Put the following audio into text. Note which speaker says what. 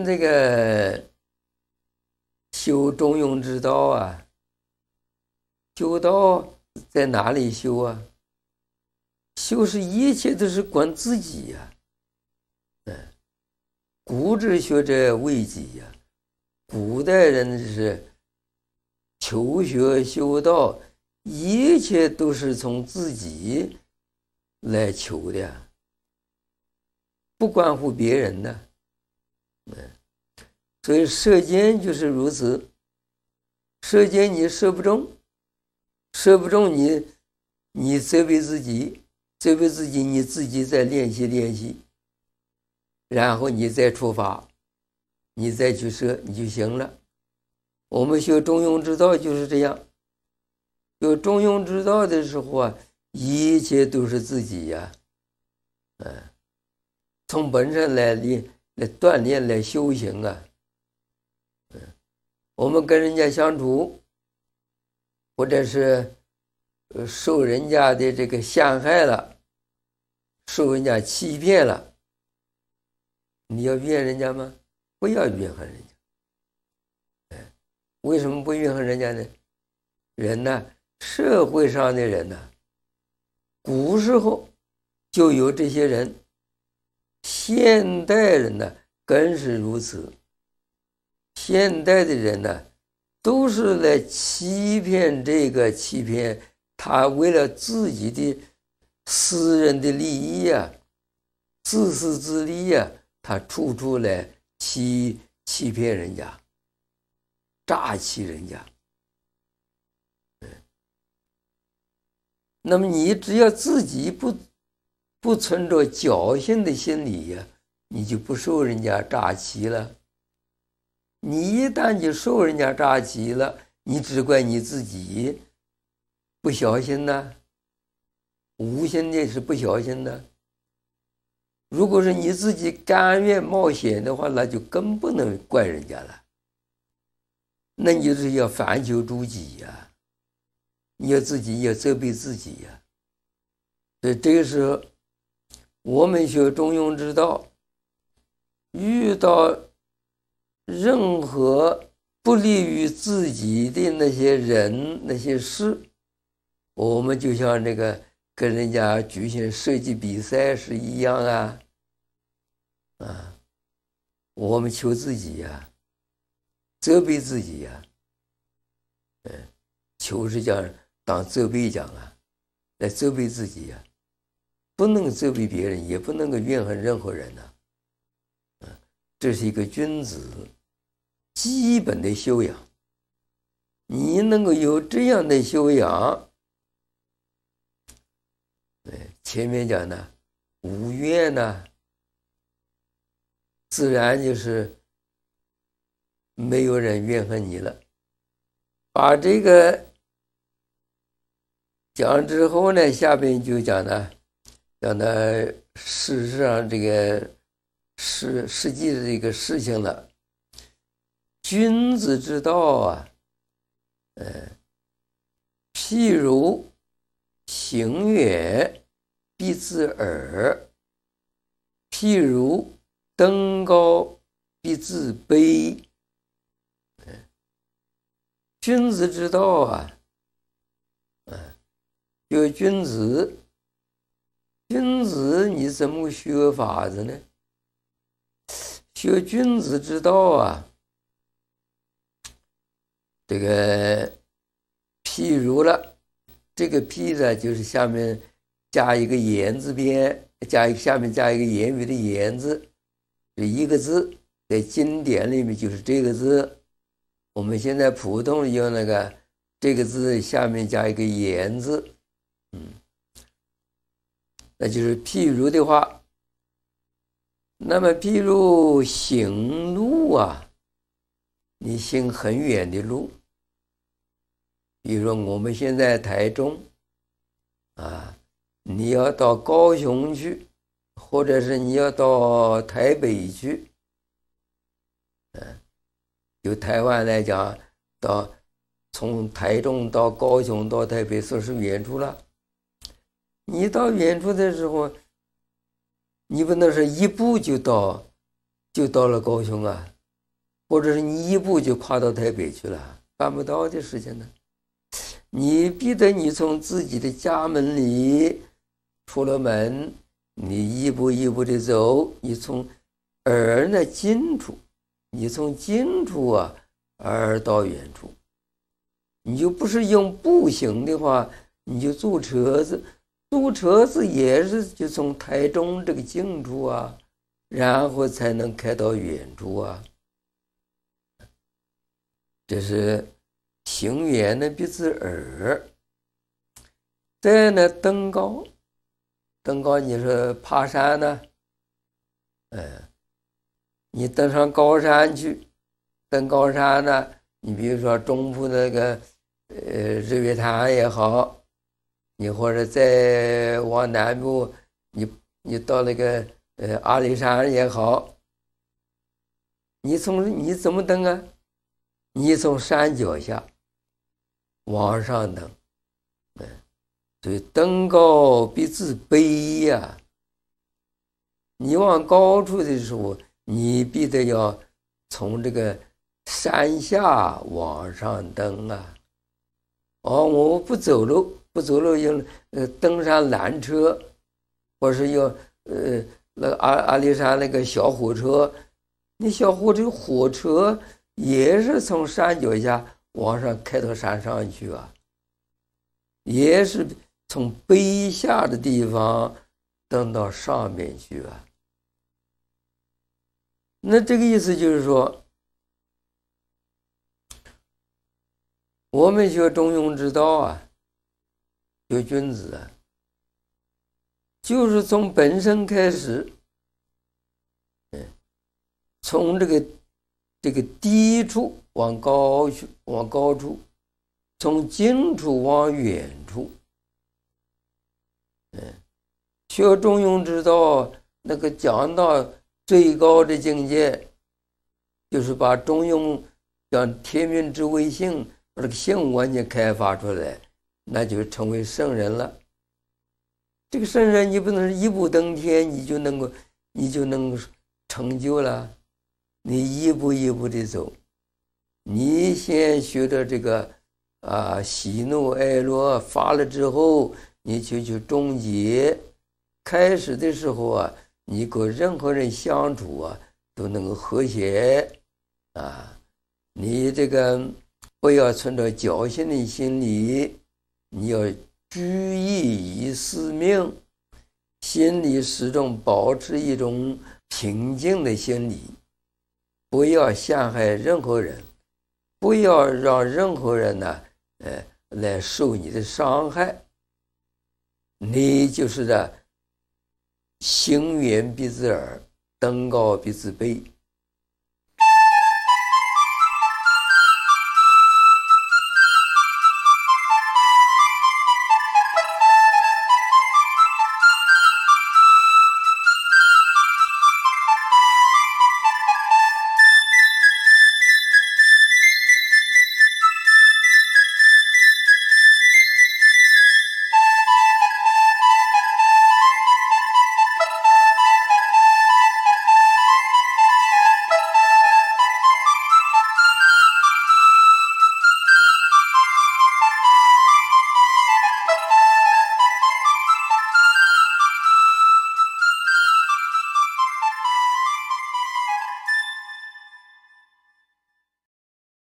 Speaker 1: 这个修中庸之道啊，修道在哪里修啊？修是一切都是管自己呀。古之学者为己呀，古代人是求学修道，一切都是从自己来求的，不关乎别人的。所以射箭就是如此，射箭你射不中，你责备自己，你自己再练习，然后你再出发，你再去射，你就行了。我们学中庸之道就是这样，有中庸之道的时候啊，一切都是自己呀，从本身来锻炼来修行啊。我们跟人家相处，或者是受人家的这个陷害了，受人家欺骗了，你要怨人家吗？不要怨恨人家。为什么不怨恨人家呢？人呢，社会上的人呢，古时候就有这些人，现代人呢更是如此。现代的人呢，都是来欺骗这个欺骗他，为了自己的私人的利益呀，自私自利呀，他处处来欺骗人家，诈欺人家。那么你只要自己不存着侥幸的心理呀，你就不受人家诈欺了。你一旦就受人家诈欺了，你只怪你自己不小心呢，无心的是不小心的。如果是你自己甘愿冒险的话，那就更不能怪人家了。那你就是要反求诸己呀，你要自己要责备自己呀。所以这个时候，我们学中庸之道，遇到任何不利于自己的那些人那些事，我们就像这个跟人家举行射击比赛是一样啊。我们求自己呀，责备自己呀。求是讲当责备讲啊，来责备自己呀，不能责备别人，也不能够怨恨任何人呐。这是一个君子基本的修养。你能够有这样的修养，前面讲的无怨呢，自然就是没有人怨恨你了。把这个讲之后呢，下边就讲的事实上这个实际的这个事情了。君子之道啊，譬如行远必自耳，譬如登高必自卑。君子之道啊，有君子你怎么学法子呢？学君子之道啊，这个譬如了，这个譬呢，就是下面加一个言字边，下面加一个言语的言字，这一个字，在经典里面就是这个字。我们现在普通用那个这个字下面加一个言字，那就是譬如的话。那么譬如行路啊，你行很远的路，比如说我们现在台中啊，你要到高雄去，或者是你要到台北去，就台湾来讲，从台中到高雄到台北算是远处了。你到远处的时候，你不能是一步就到了高雄啊， 或者是你一步就跨到台北去了，办不到的事情呢。你逼得你从自己的家门里出了门，你一步一步的走，你从而呢近处，你从近处啊而到远处。你就不是用步行的话，你就坐车子，坐车子也是就从台中这个近处啊，然后才能开到远处啊。这是行远的鼻子耳。再呢登高，登高你说爬山呢，你登上高山去，登高山呢，你比如说中部那个日月潭也好，你或者再往南部，你到那个阿里山也好，你怎么登啊？你从山脚下往上登，所以登高必自卑呀。你往高处的时候，你必得要从这个山下往上登啊。我不走路用登山缆车，或是用那个阿里山那个小火车，那小火车也是从山脚下往上开到山上去啊，也是从卑下的地方登到上面去啊。那这个意思就是说，我们学中庸之道啊，学君子啊，就是从本身开始，从这个低处往高处，从近处往远处。学中庸之道，那个讲到最高的境界，就是把中庸讲天命之谓性，把这个性完全开发出来，那就成为圣人了。这个圣人你不能一步登天，你就能成就了。你一步一步的走，你先学的这个喜怒哀乐发了之后，你去终结。开始的时候啊，你跟任何人相处啊，都能够和谐啊。你这个不要存着侥幸的心理，你要居意以司命，心里始终保持一种平静的心理，不要陷害任何人，不要让任何人呢来受你的伤害。你就是行远必自耳，登高必自卑。